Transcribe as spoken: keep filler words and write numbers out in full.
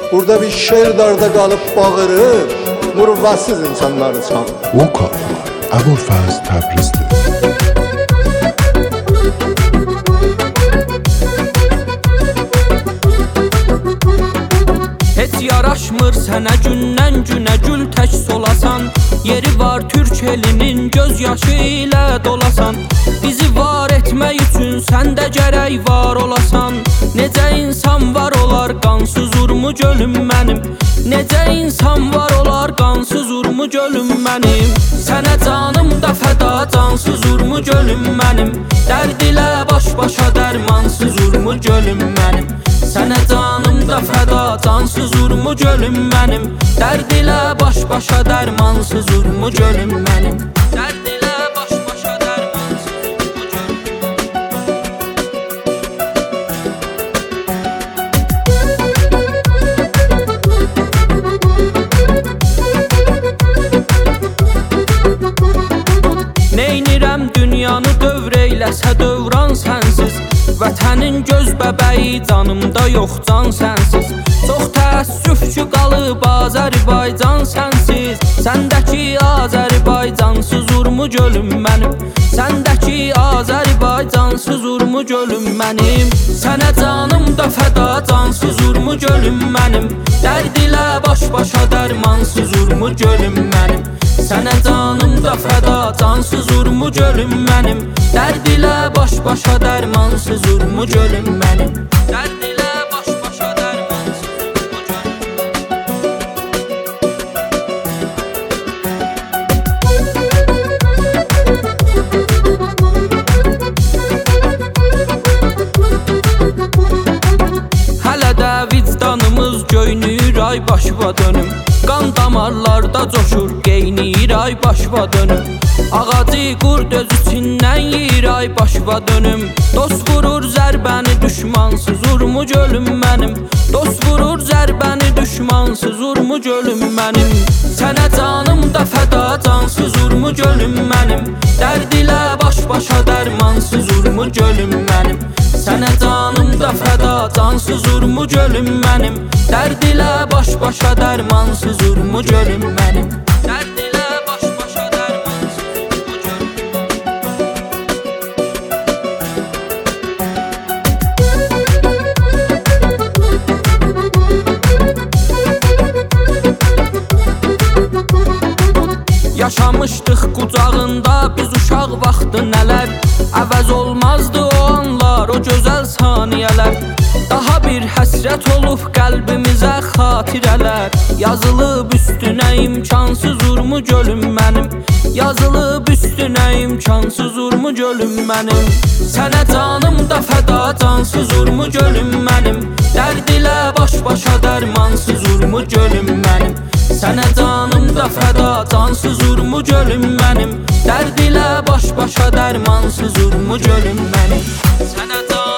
Burada bir şer darda qalıp bağırır, muruvvatsız insanları çağırır. Vocal Əbülfəz Təbrizli. Heç yaraşmır sənə gündən günə gül tək solasan. Yeri var türk elinin göz yaşı ilə dolasan. Bizi var etmək üçün səndə gərək var olasan. Necə insan var olar qansız urmu gölüm mənim. Necə insan var olar qansız urmu gölüm mənim. Sənə canım da fəda cansız urmu gölüm mənim. Dərd ilə baş-başa dərmansız urmu gölüm mənim. Sənə canım da fəda cansız urmu gölüm mənim. Dərd ilə baş-başa dərmansız urmu gölüm mənim. Dərd ilə baş-başa dərmansız urmu gölüm. Neynirəm dünyanı dövr eyləsə dövran sənsiz. Vətənin göz bəbəyi canımda yox can sənsiz. Çox təəssüf ki qalıb Azərbaycan sənsiz. Səndəki Azərbaycansız urmu gölüm mənim. Səndəki Azərbaycansız urmu gölüm mənim. Sənə canım da fəda cansız urmu gölüm mənim. Dərd ilə baş-başa dərmansız urmu gölüm mənim. Sənə canım da fəda cansız urmu gölüm mənim. Dərd ilə baş-başa dərmansız urmu gölüm mənim. Dərd ilə baş-başa dərmansız urmu gölüm. Hələ də vicdanımız göynür ay başıva dönüm. Qan damarlarda coşur, qeynir ay başıva dönüm. Ağacı qurd öz içindən yiyir ay başıva dönüm. Dost vurur zərbəni düşmansız urmu gölüm mənim. Dost vurur zərbəni düşmansız urmu gölüm mənim. Sənə canım da fəda cansız urmu gölüm mənim. Dərd ilə baş-başa dərmansız urmu gölüm mənim. Sənə canım da fəda cansız urmu gölüm mənim. Dərd ilə baş-başa dərmansız urmu gölüm mənim. Dərd ilə baş-başa dərmansız urmu gölüm. Yaşamışdıq qucağında biz uşaq vaxtı nələr. Əvəz olmazdı o anlar, o gözəl saniyələr. Daha bir həsrət olub qəlbimizə xatirələr. Yazılıb üstünə imkansız urmu gölüm mənim. Yazılıb üstünə imkansız urmu gölüm mənim. Sənə canım da fəda cansız urmu gölüm mənim. Dərd ilə baş-başa dərmansız urmu gölüm mənim. Sənə canım da fəda cansız urmu gölüm mənim. Dərd ilə baş-başa dərmansız urmu gölüm mənim. Sənə canım